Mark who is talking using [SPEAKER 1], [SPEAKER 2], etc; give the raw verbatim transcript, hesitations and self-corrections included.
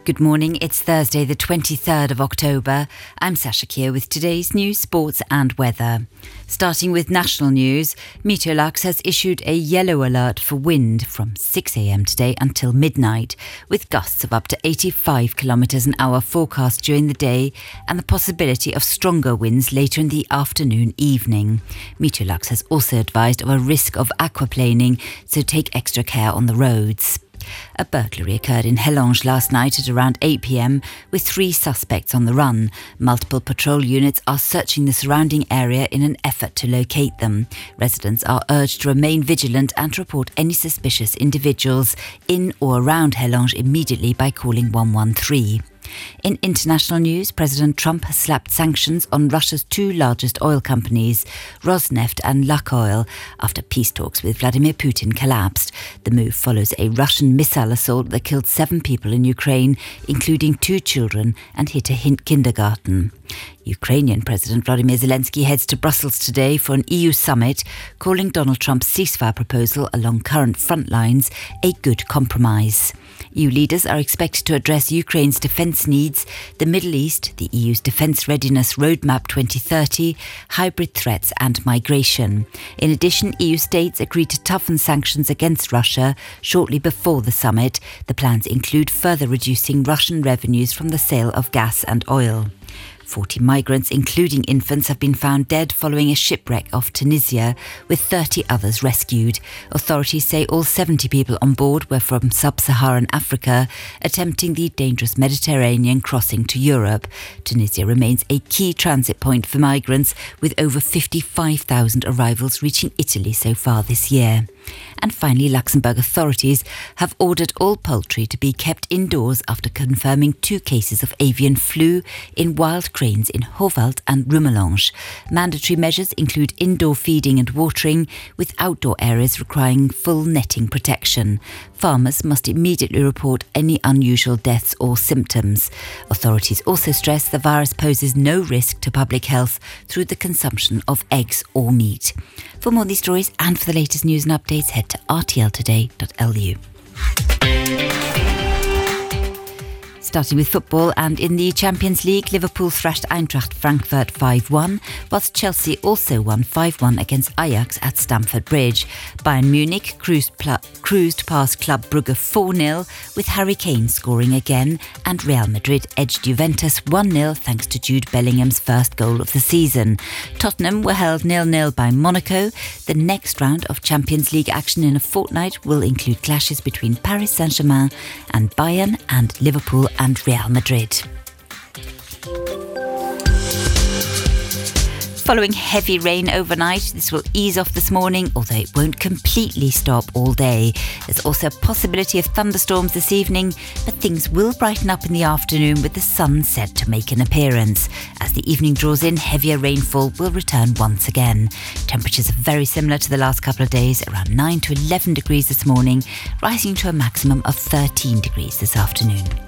[SPEAKER 1] Good morning, it's Thursday the twenty-third of October. I'm Sasha Keir with today's news, sports and weather. Starting with national news, Meteorlax has issued a yellow alert for wind from six a.m. today until midnight, with gusts of up to eighty-five kilometres an hour forecast during the day and the possibility of stronger winds later in the afternoon evening. Meteorlax has also advised of a risk of aquaplaning, so take extra care on the roads. A burglary occurred in Hellange last night at around eight p.m. with three suspects on the run. Multiple patrol units are searching the surrounding area in an effort to locate them. Residents are urged to remain vigilant and to report any suspicious individuals in or around Hellange immediately by calling one one three. In international news, President Trump has slapped sanctions on Russia's two largest oil companies, Rosneft and Lukoil, after peace talks with Vladimir Putin collapsed. The move follows a Russian missile assault that killed seven people in Ukraine, including two children, and hit a kindergarten. Ukrainian President Volodymyr Zelensky heads to Brussels today for an E U summit, calling Donald Trump's ceasefire proposal along current front lines a good compromise. E U leaders are expected to address Ukraine's defence needs, the Middle East, the E U's Defence Readiness Roadmap twenty thirty, hybrid threats and migration. In addition, E U states agreed to toughen sanctions against Russia shortly before the summit. The plans include further reducing Russian revenues from the sale of gas and oil. Forty migrants, including infants, have been found dead following a shipwreck off Tunisia, with thirty others rescued. Authorities say all seventy people on board were from sub-Saharan Africa, attempting the dangerous Mediterranean crossing to Europe. Tunisia remains a key transit point for migrants, with over fifty-five thousand arrivals reaching Italy so far this year. And finally, Luxembourg authorities have ordered all poultry to be kept indoors after confirming two cases of avian flu in wild cranes in Hovald and Rumelange. Mandatory measures include indoor feeding and watering, with outdoor areas requiring full netting protection. Farmers must immediately report any unusual deaths or symptoms. Authorities also stress the virus poses no risk to public health through the consumption of eggs or meat. For more of these stories and for the latest news and updates, head to r t l today dot l u. Starting with football, and in the Champions League, Liverpool thrashed Eintracht Frankfurt five one, whilst Chelsea also won five one against Ajax at Stamford Bridge. Bayern Munich cruised, pl- cruised past Club Brugge four nil, with Harry Kane scoring again, and Real Madrid edged Juventus one nil thanks to Jude Bellingham's first goal of the season. Tottenham were held nil nil by Monaco. The next round of Champions League action in a fortnight will include clashes between Paris Saint-Germain and Bayern, and Liverpool and Real Madrid. Following heavy rain overnight, this will ease off this morning, although it won't completely stop all day. There's also a possibility of thunderstorms this evening, but things will brighten up in the afternoon with the sun set to make an appearance. As the evening draws in, heavier rainfall will return once again. Temperatures are very similar to the last couple of days, around nine to eleven degrees this morning, rising to a maximum of thirteen degrees this afternoon.